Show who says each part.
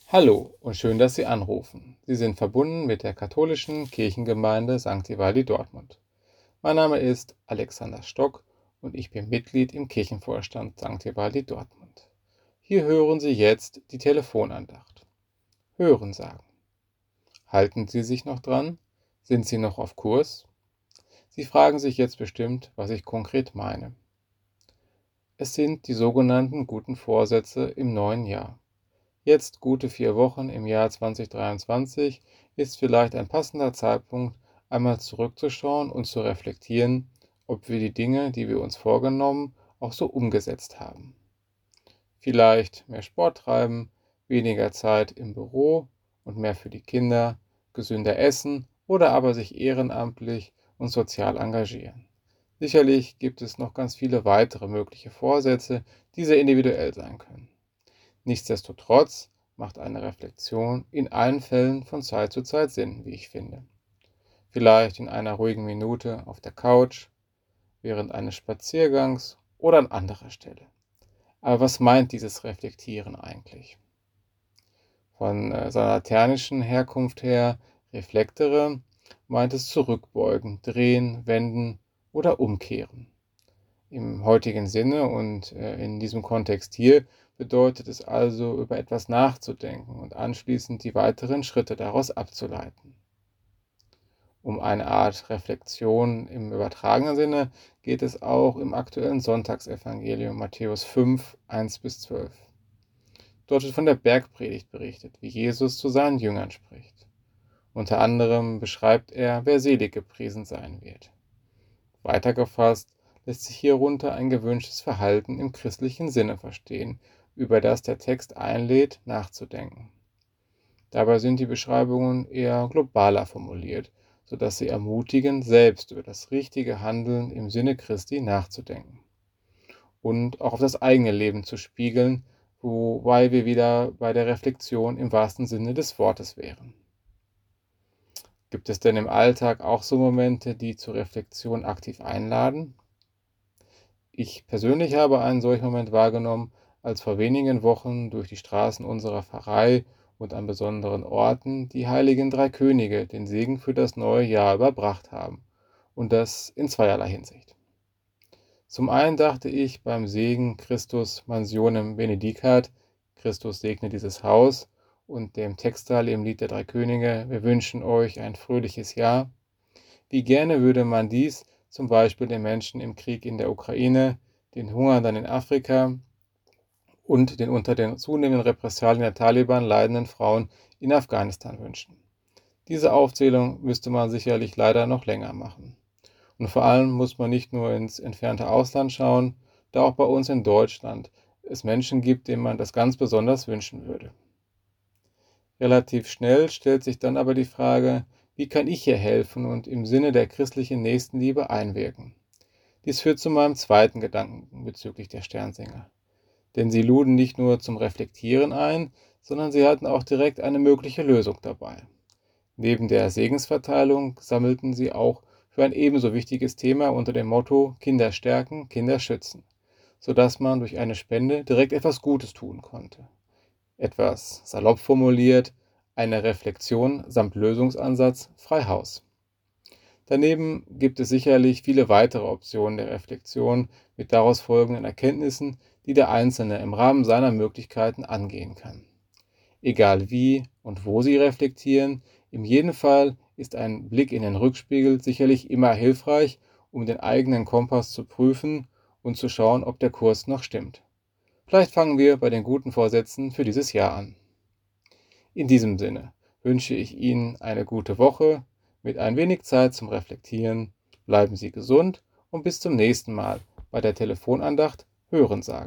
Speaker 1: Hallo und schön, dass Sie anrufen. Sie sind verbunden mit der katholischen Kirchengemeinde St. Evaldi Dortmund. Mein Name ist Alexander Stock und ich bin Mitglied im Kirchenvorstand St. Evaldi Dortmund. Hier hören Sie jetzt die Telefonandacht. Hören sagen. Halten Sie sich noch dran? Sind Sie noch auf Kurs? Sie fragen sich jetzt bestimmt, was ich konkret meine. Es sind die sogenannten guten Vorsätze im neuen Jahr. Jetzt gute 4 Wochen im Jahr 2023 ist vielleicht ein passender Zeitpunkt, einmal zurückzuschauen und zu reflektieren, ob wir die Dinge, die wir uns vorgenommen, auch so umgesetzt haben. Vielleicht mehr Sport treiben, weniger Zeit im Büro und mehr für die Kinder, gesünder essen oder aber sich ehrenamtlich und sozial engagieren. Sicherlich gibt es noch ganz viele weitere mögliche Vorsätze, die sehr individuell sein können. Nichtsdestotrotz macht eine Reflexion in allen Fällen von Zeit zu Zeit Sinn, wie ich finde. Vielleicht in einer ruhigen Minute auf der Couch, während eines Spaziergangs oder an anderer Stelle. Aber was meint dieses Reflektieren eigentlich? Von seiner lateinischen Herkunft her reflektere meint es zurückbeugen, drehen, wenden oder umkehren. Im heutigen Sinne und in diesem Kontext hier bedeutet es also, über etwas nachzudenken und anschließend die weiteren Schritte daraus abzuleiten. Um eine Art Reflexion im übertragenen Sinne geht es auch im aktuellen Sonntagsevangelium Matthäus 5, 1-12. Dort wird von der Bergpredigt berichtet, wie Jesus zu seinen Jüngern spricht. Unter anderem beschreibt er, wer selig gepriesen sein wird. Weitergefasst lässt sich hierunter ein gewünschtes Verhalten im christlichen Sinne verstehen, über das der Text einlädt, nachzudenken. Dabei sind die Beschreibungen eher globaler formuliert, sodass sie ermutigen, selbst über das richtige Handeln im Sinne Christi nachzudenken und auch auf das eigene Leben zu spiegeln, wobei wir wieder bei der Reflexion im wahrsten Sinne des Wortes wären. Gibt es denn im Alltag auch so Momente, die zur Reflexion aktiv einladen? Ich persönlich habe einen solchen Moment wahrgenommen, als vor wenigen Wochen durch die Straßen unserer Pfarrei und an besonderen Orten die heiligen drei Könige den Segen für das neue Jahr überbracht haben. Und das in zweierlei Hinsicht. Zum einen dachte ich beim Segen Christus Mansionem Benedicat, Christus segne dieses Haus, und dem Textteil im Lied der drei Könige, wir wünschen euch ein fröhliches Jahr. Wie gerne würde man dies zum Beispiel den Menschen im Krieg in der Ukraine, den Hungernden in Afrika und den unter den zunehmenden Repressalien der Taliban leidenden Frauen in Afghanistan wünschen. Diese Aufzählung müsste man sicherlich leider noch länger machen. Und vor allem muss man nicht nur ins entfernte Ausland schauen, da auch bei uns in Deutschland es Menschen gibt, denen man das ganz besonders wünschen würde. Relativ schnell stellt sich dann aber die Frage, wie kann ich hier helfen und im Sinne der christlichen Nächstenliebe einwirken? Dies führt zu meinem zweiten Gedanken bezüglich der Sternsinger. Denn sie luden nicht nur zum Reflektieren ein, sondern sie hatten auch direkt eine mögliche Lösung dabei. Neben der Segensverteilung sammelten sie auch für ein ebenso wichtiges Thema unter dem Motto Kinder stärken, Kinder schützen, sodass man durch eine Spende direkt etwas Gutes tun konnte. Etwas salopp formuliert, eine Reflexion samt Lösungsansatz frei Haus. Daneben gibt es sicherlich viele weitere Optionen der Reflexion mit daraus folgenden Erkenntnissen, die der Einzelne im Rahmen seiner Möglichkeiten angehen kann. Egal wie und wo Sie reflektieren, in jedem Fall ist ein Blick in den Rückspiegel sicherlich immer hilfreich, um den eigenen Kompass zu prüfen und zu schauen, ob der Kurs noch stimmt. Vielleicht fangen wir bei den guten Vorsätzen für dieses Jahr an. In diesem Sinne wünsche ich Ihnen eine gute Woche mit ein wenig Zeit zum Reflektieren. Bleiben Sie gesund und bis zum nächsten Mal bei der Telefonandacht Hören sagen.